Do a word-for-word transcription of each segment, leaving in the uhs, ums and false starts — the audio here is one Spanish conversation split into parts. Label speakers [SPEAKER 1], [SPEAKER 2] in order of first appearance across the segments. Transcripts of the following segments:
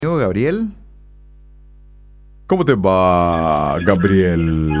[SPEAKER 1] Gabriel. ¿Cómo te va, Gabriel?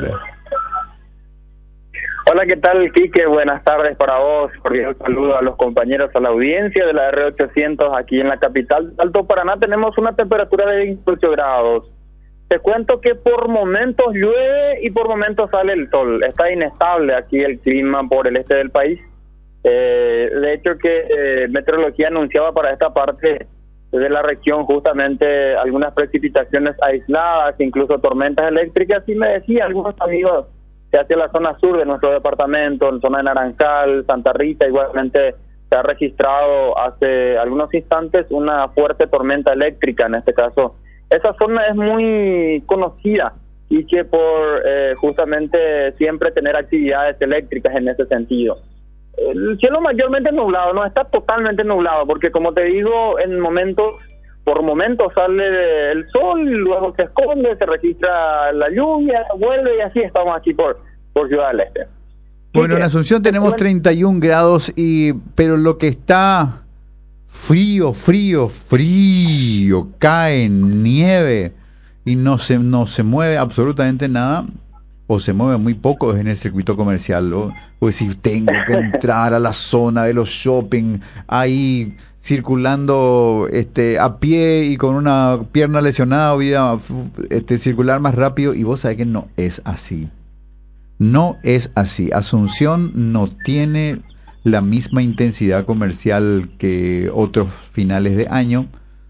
[SPEAKER 2] Hola, ¿qué tal, Quique? Buenas tardes para vos. Cordial saludo a los compañeros, a la audiencia de la R ochocientos aquí en la capital de Alto Paraná. Tenemos una temperatura de veintiocho grados. Te cuento que por momentos llueve y por momentos sale el sol. Está inestable aquí el clima por el este del país. Eh, de hecho que eh, Meteorología anunciaba para esta parte de la región justamente algunas precipitaciones aisladas, incluso tormentas eléctricas, y me decían algunos amigos que hacia la zona sur de nuestro departamento, en zona de Naranjal, Santa Rita, igualmente se ha registrado hace algunos instantes una fuerte tormenta eléctrica. En este caso, esa zona es muy conocida y que por eh, justamente siempre tener actividades eléctricas en ese sentido. El cielo mayormente nublado, no está totalmente nublado, porque como te digo, en momentos, por momentos sale el sol, luego se esconde, se registra la lluvia, vuelve y así estamos aquí por, por Ciudad del Este.
[SPEAKER 1] Bueno, en Asunción tenemos treinta y un grados, y pero lo que está frío, frío, frío, cae nieve y no se, no se mueve absolutamente nada, o se mueve muy poco en el circuito comercial, o, o si tengo que entrar a la zona de los shopping, ahí circulando este a pie y con una pierna lesionada, vida, este, circular más rápido, y vos sabés que no es así. No es así. Asunción no tiene la misma intensidad comercial que otros finales de año.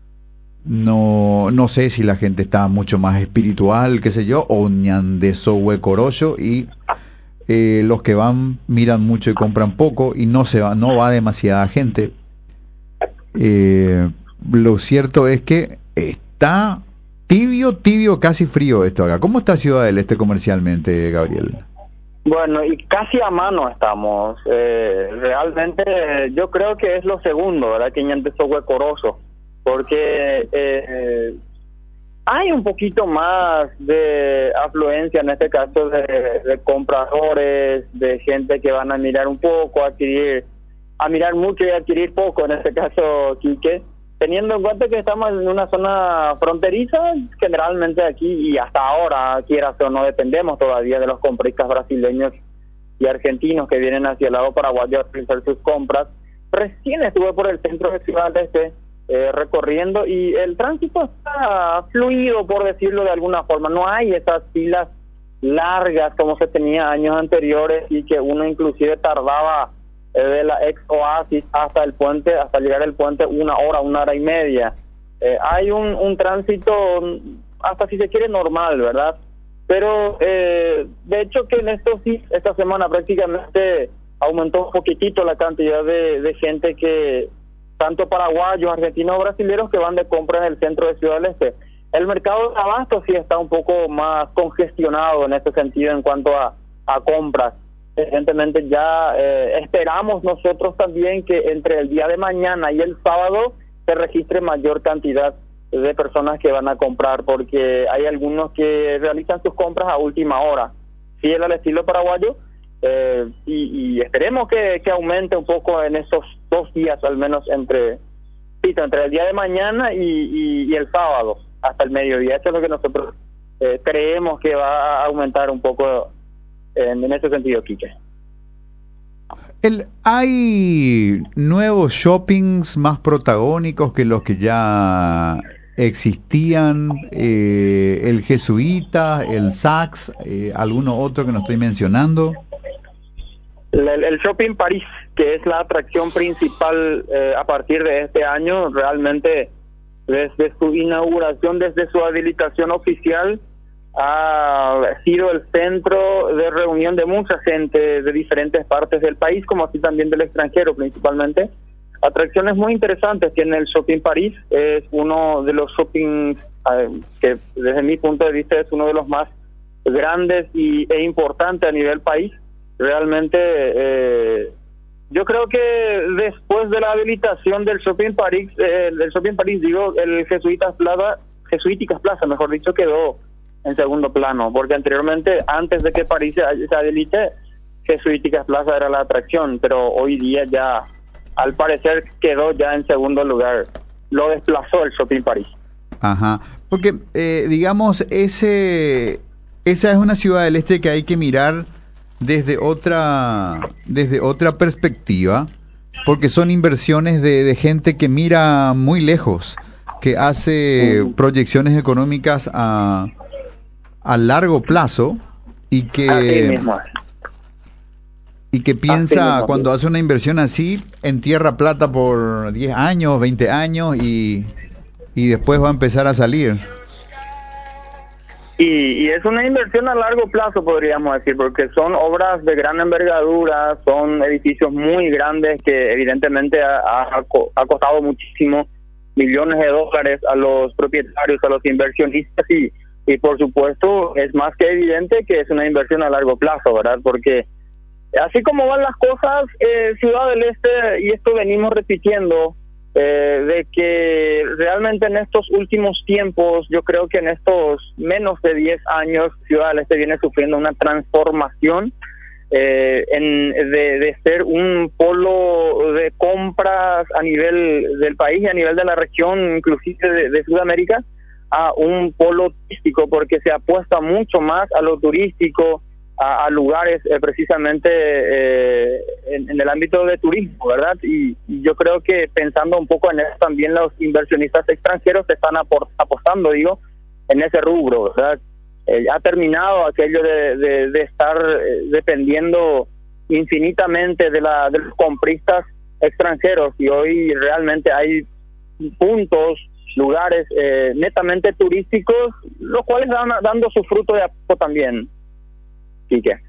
[SPEAKER 1] No, no sé si la gente está mucho más espiritual, qué sé yo, o ñandeso huecorollo, y eh, los que van miran mucho y compran poco, y no se va, no va demasiada gente. Eh, lo cierto es que está tibio, tibio, casi frío esto acá. ¿Cómo está Ciudad del Este comercialmente, Gabriel?
[SPEAKER 2] Bueno, y casi a mano estamos. Eh, realmente yo creo que es lo segundo, ¿verdad? Que ñandeso huecoroso. Porque eh, hay un poquito más de afluencia, en este caso, de, de compradores, de gente que van a mirar un poco, a adquirir, a mirar mucho y adquirir poco, en este caso, Quique. Teniendo en cuenta que estamos en una zona fronteriza, generalmente aquí, y hasta ahora, quieras o no, dependemos todavía de los compristas brasileños y argentinos que vienen hacia el lado paraguayo a realizar sus compras. Recién estuve por el centro de Ciudad del Este, Eh, recorriendo, y el tránsito está fluido, por decirlo de alguna forma. No hay esas filas largas como se tenía años anteriores, y que uno inclusive tardaba eh, de la ex Oasis hasta el puente, hasta llegar al puente, una hora, una hora y media. Eh, hay un, un tránsito, hasta si se quiere, normal, ¿verdad? Pero eh, de hecho que en esto sí, esta semana prácticamente aumentó un poquitito la cantidad de, de gente que tanto paraguayos, argentinos o brasileños que van de compra en el centro de Ciudad del Este. El mercado de abasto sí está un poco más congestionado en ese sentido en cuanto a, a compras. Evidentemente ya eh, esperamos nosotros también que entre el día de mañana y el sábado se registre mayor cantidad de personas que van a comprar, porque hay algunos que realizan sus compras a última hora, fiel al estilo paraguayo. Eh, y, y esperemos que, que aumente un poco en esos dos días, al menos entre entre el día de mañana y, y, y el sábado hasta el mediodía. Eso es lo que nosotros eh, creemos que va a aumentar un poco en, en ese sentido, Quique.
[SPEAKER 1] El, ¿Hay nuevos shoppings más protagónicos que los que ya existían? Eh, el Jesuita, el Saks, eh, alguno otro que no estoy mencionando.
[SPEAKER 2] El, el Shopping París, que es la atracción principal eh, a partir de este año, realmente desde su inauguración, desde su habilitación oficial, ha sido el centro de reunión de mucha gente de diferentes partes del país, como así también del extranjero principalmente. Atracciones muy interesantes tiene el Shopping París. Es uno de los shoppings eh, que desde mi punto de vista es uno de los más grandes y, e importantes a nivel país. Realmente eh, yo creo que después de la habilitación del Shopping París, eh, el Shopping París, digo, el Jesuitas Plaza, Jesuíticas Plaza, mejor dicho, quedó en segundo plano, porque anteriormente, antes de que París se, se habilite, Jesuíticas Plaza era la atracción, pero hoy día ya, al parecer, quedó ya en segundo lugar. Lo desplazó el Shopping París.
[SPEAKER 1] Ajá, porque eh, digamos, ese, esa es una ciudad del este que hay que mirar desde otra, desde otra perspectiva, porque son inversiones de, de gente que mira muy lejos, que hace proyecciones económicas a, a largo plazo y que, y que piensa cuando hace una inversión así, entierra plata por diez años, veinte años y, y después va a empezar a salir.
[SPEAKER 2] Y, y es una inversión a largo plazo, podríamos decir, porque son obras de gran envergadura, son edificios muy grandes que evidentemente ha, ha, ha costado muchísimo, millones de dólares a los propietarios, a los inversionistas, y, y por supuesto es más que evidente que es una inversión a largo plazo, ¿verdad? Porque así como van las cosas, eh, Ciudad del Este, y esto venimos repitiendo, Eh, de que realmente en estos últimos tiempos, yo creo que en estos menos de diez años, Ciudad del Este viene sufriendo una transformación eh, en, de, de ser un polo de compras a nivel del país y a nivel de la región, inclusive de, de Sudamérica, a un polo turístico, porque se apuesta mucho más a lo turístico, a, a lugares eh, precisamente eh, en, en el ámbito de turismo, ¿verdad? Y, y yo creo que pensando un poco en eso, también los inversionistas extranjeros están aport, apostando, digo, en ese rubro, ¿verdad? Eh, ha terminado aquello de, de, de estar eh, dependiendo infinitamente de, la, de los compristas extranjeros, y hoy realmente hay puntos, lugares eh, netamente turísticos, los cuales van dando su fruto de a poco también. Quique.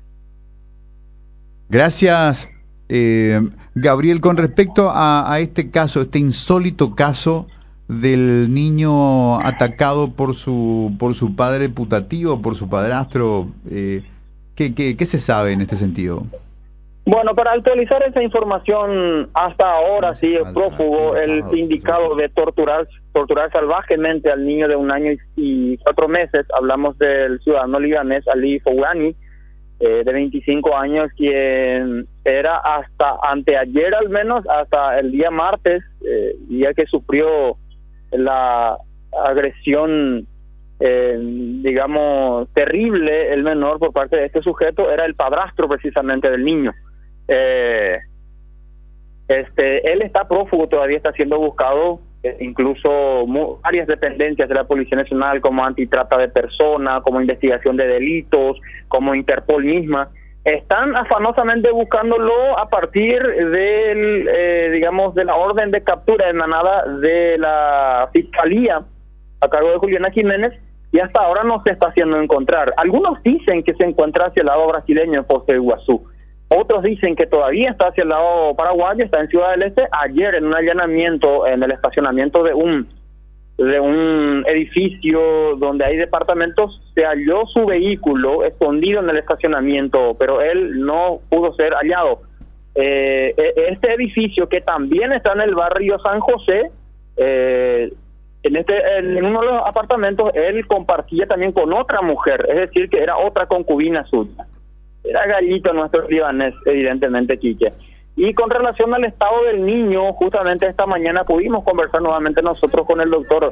[SPEAKER 1] Gracias, eh, Gabriel. Con respecto a, a este caso, este insólito caso del niño atacado por su por su padre putativo, por su padrastro, eh, ¿qué, qué, ¿qué se sabe en este sentido?
[SPEAKER 2] Bueno, para actualizar esa información, hasta ahora sí, el prófugo, el indicado de torturar torturar salvajemente al niño de un año y, y cuatro meses, hablamos del ciudadano libanés Ali Fouani, Eh, de veinticinco años, quien era hasta anteayer, al menos hasta el día martes, eh, día que sufrió la agresión, eh, digamos, terrible, el menor, por parte de este sujeto, era el padrastro precisamente del niño. Eh, este, él está prófugo, todavía está siendo buscado. Incluso mu- varias dependencias de la Policía Nacional, como antitrata de personas, como investigación de delitos, como Interpol misma, están afanosamente buscándolo a partir del, eh, digamos, de la orden de captura emanada de la Fiscalía a cargo de Juliana Jiménez, y hasta ahora no se está haciendo encontrar. Algunos dicen que se encuentra hacia el lado brasileño, en Foz de Iguazú. Otros dicen que todavía está hacia el lado paraguayo, está en Ciudad del Este. Ayer, en un allanamiento en el estacionamiento de un de un edificio donde hay departamentos, se halló su vehículo escondido en el estacionamiento, pero él no pudo ser hallado. Eh, este edificio, que también está en el barrio San José, eh, en este en uno de los apartamentos, él compartía también con otra mujer, es decir, que era otra concubina suya. Era gallito nuestro libanés, evidentemente, Quique. Y con relación al estado del niño, justamente esta mañana pudimos conversar nuevamente nosotros con el doctor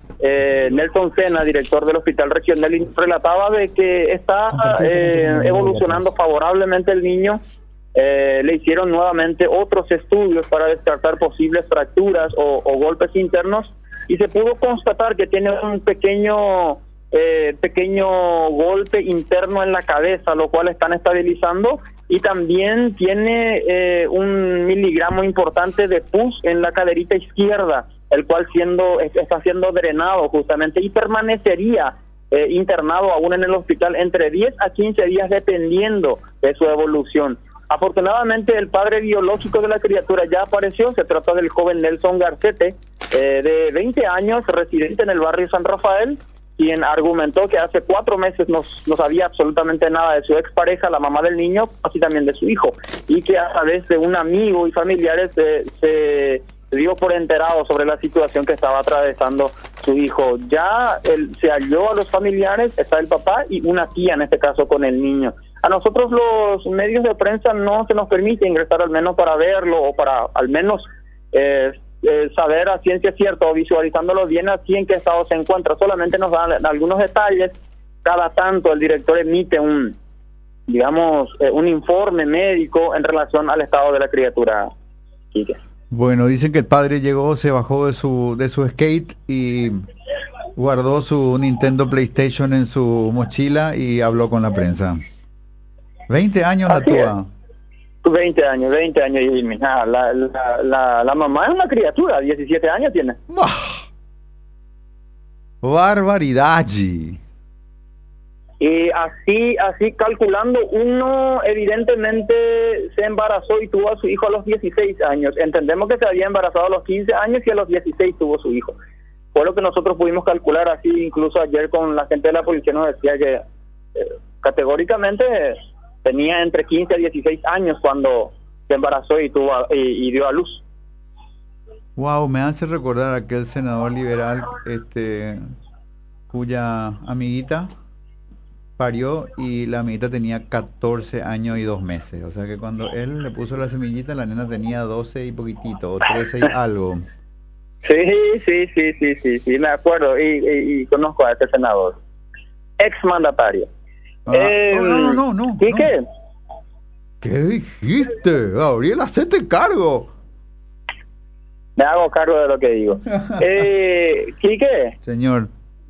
[SPEAKER 2] eh, Nelson Sena, director del Hospital Regional, y relataba de que está eh, evolucionando favorablemente el niño. Eh, le hicieron nuevamente otros estudios para descartar posibles fracturas o, o golpes internos, y se pudo constatar que tiene un pequeño... Eh, pequeño golpe interno en la cabeza, lo cual están estabilizando, y también tiene eh, un miligramo importante de pus en la caderita izquierda, el cual siendo está siendo drenado justamente, y permanecería eh, internado aún en el hospital entre diez a quince días dependiendo de su evolución. Afortunadamente el padre biológico de la criatura ya apareció. Se trata del joven Nelson Garcete, eh, de veinte años, residente en el barrio San Rafael, quien argumentó que hace cuatro meses no, no sabía absolutamente nada de su expareja, la mamá del niño, así también de su hijo, y que a través de un amigo y familiares eh, se dio por enterado sobre la situación que estaba atravesando su hijo. Ya él, se halló a los familiares, está el papá y una tía en este caso con el niño. A nosotros los medios de prensa no se nos permite ingresar al menos para verlo, o para al menos... Eh, eh, saber a ciencia cierta o visualizándolo bien así en qué estado se encuentra. Solamente nos dan algunos detalles. Cada tanto el director emite un, digamos, eh, un informe médico en relación al estado de la criatura. Quique.
[SPEAKER 1] Bueno, dicen que el padre llegó, se bajó de su de su skate y guardó su Nintendo PlayStation en su mochila y habló con la prensa. veinte años la tuya.
[SPEAKER 2] veinte años, veinte años y mira, la, la, la, la mamá es una criatura, diecisiete años tiene.
[SPEAKER 1] Barbaridad.
[SPEAKER 2] Y así, así calculando, uno evidentemente se embarazó y tuvo a su hijo a los dieciséis años. Entendemos que se había embarazado a los quince años y a los dieciséis tuvo su hijo. Fue lo que nosotros pudimos calcular, así incluso ayer con la gente de la policía nos decía que eh, categóricamente tenía entre quince a dieciséis años cuando se embarazó y tuvo a, y, y dio a luz.
[SPEAKER 1] Wow, me hace recordar a aquel senador liberal este cuya amiguita parió y la amiguita tenía catorce años y dos meses. O sea que cuando él le puso la semillita, la nena tenía doce y poquitito, o trece y algo.
[SPEAKER 2] Sí, sí, sí, sí, sí, sí, me acuerdo y, y, y conozco a este senador, ex mandatario.
[SPEAKER 1] Ah,
[SPEAKER 2] eh,
[SPEAKER 1] no, no, no, no.
[SPEAKER 2] ¿Y
[SPEAKER 1] no.
[SPEAKER 2] qué?
[SPEAKER 1] ¿Qué dijiste, Gabriel? ¡Hacete cargo!
[SPEAKER 2] Me hago cargo de lo que digo. eh, ¿Quique?
[SPEAKER 1] Señor.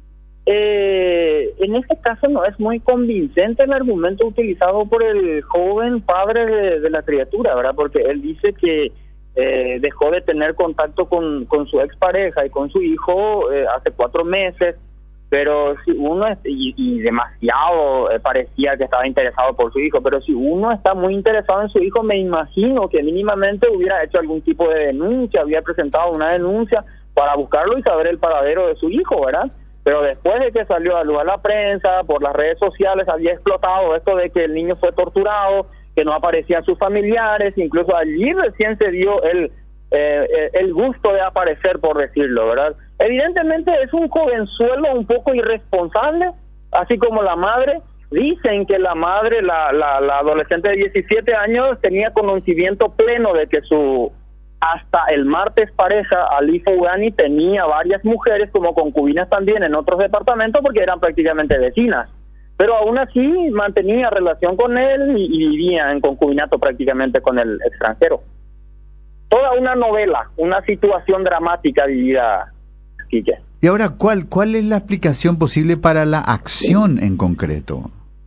[SPEAKER 2] Eh, en este caso no es muy convincente el argumento utilizado por el joven padre de, de la criatura, ¿verdad? Porque él dice que eh, dejó de tener contacto con, con su expareja y con su hijo eh, hace cuatro meses, pero si uno es, y, y demasiado eh, parecía que estaba interesado por su hijo, pero si uno está muy interesado en su hijo, me imagino que mínimamente hubiera hecho algún tipo de denuncia, había presentado una denuncia para buscarlo y saber el paradero de su hijo, ¿verdad? Pero después de que salió a luz a la prensa, por las redes sociales había explotado esto de que el niño fue torturado, que no aparecían sus familiares, incluso allí recién se dio el eh, el gusto de aparecer, por decirlo, ¿verdad? Evidentemente es un jovenzuelo un poco irresponsable, así como la madre. Dicen que la madre, la, la, la adolescente de diecisiete años, tenía conocimiento pleno de que su hasta el martes pareja, Ali Fougani, tenía varias mujeres como concubinas también en otros departamentos porque eran prácticamente vecinas. Pero aún así mantenía relación con él y, y vivía en concubinato prácticamente con el extranjero. Toda una novela, una situación dramática vivida, Quique.
[SPEAKER 1] Y ahora, ¿cuál, cuál es la explicación posible para la acción en concreto?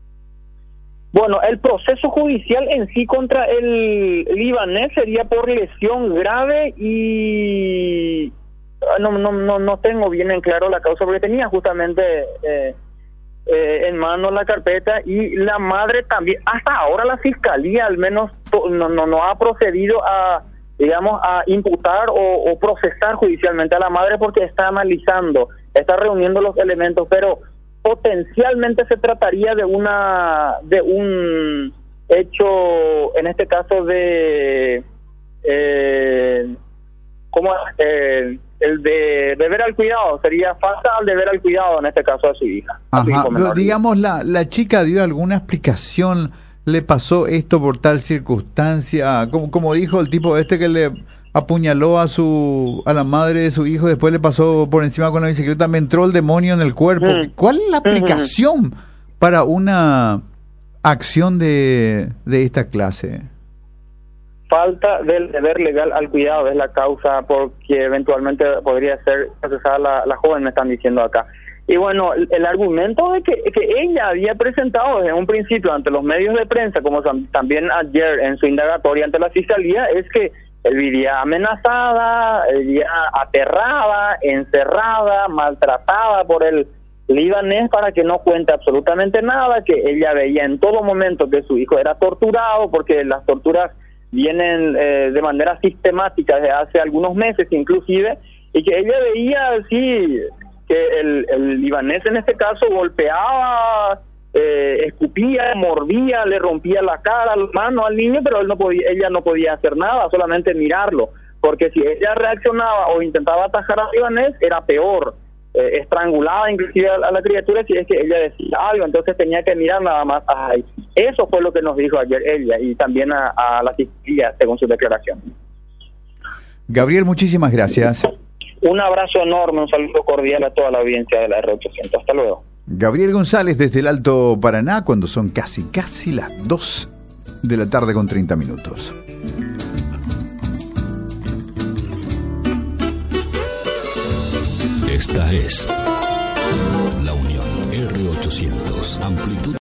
[SPEAKER 2] Bueno, el proceso judicial en sí contra el libanés sería por lesión grave y no no no no tengo bien en claro la causa porque tenía justamente eh, eh, en mano la carpeta y la madre también. Hasta ahora la fiscalía al menos no no, no ha procedido a, digamos, a imputar o, o procesar judicialmente a la madre porque está analizando, está reuniendo los elementos, pero potencialmente se trataría de una de un hecho, en este caso de eh, ¿cómo eh, el de deber al cuidado, sería falta al deber al cuidado en este caso a su hija. A su hijo menor.
[SPEAKER 1] Digamos, la, la chica dio alguna explicación, le pasó esto por tal circunstancia, como, como dijo el tipo este que le apuñaló a su a la madre de su hijo, después le pasó por encima con la bicicleta, me entró el demonio en el cuerpo. Mm. ¿Cuál es la aplicación mm. para una acción de, de esta clase?
[SPEAKER 2] Falta del deber legal al cuidado es la causa porque eventualmente podría ser procesada la, la joven, me están diciendo acá. Y bueno, el, el argumento de que, que ella había presentado desde un principio ante los medios de prensa, como también ayer en su indagatoria ante la fiscalía, es que él vivía amenazada, vivía aterrada, encerrada, maltratada por el libanés para que no cuente absolutamente nada, que ella veía en todo momento que su hijo era torturado, porque las torturas vienen eh, de manera sistemática desde hace algunos meses inclusive, y que ella veía así que el, el libanés en este caso golpeaba, eh, escupía, mordía, le rompía la cara, la mano al niño, pero él no podía, ella no podía hacer nada, solamente mirarlo, porque si ella reaccionaba o intentaba atajar al libanés era peor, eh, estrangulaba inclusive a la, a la criatura si es que ella decía algo, entonces tenía que mirar nada más. Ay, eso fue lo que nos dijo ayer ella y también a, a la fiscalía según su declaración.
[SPEAKER 1] Gabriel, muchísimas gracias.
[SPEAKER 2] Un abrazo enorme, un saludo cordial a toda la audiencia de la R ochocientos. Hasta luego.
[SPEAKER 1] Gabriel González desde el Alto Paraná, cuando son casi, casi las dos de la tarde con treinta minutos.
[SPEAKER 3] Esta es La Unión R ochocientos, amplitud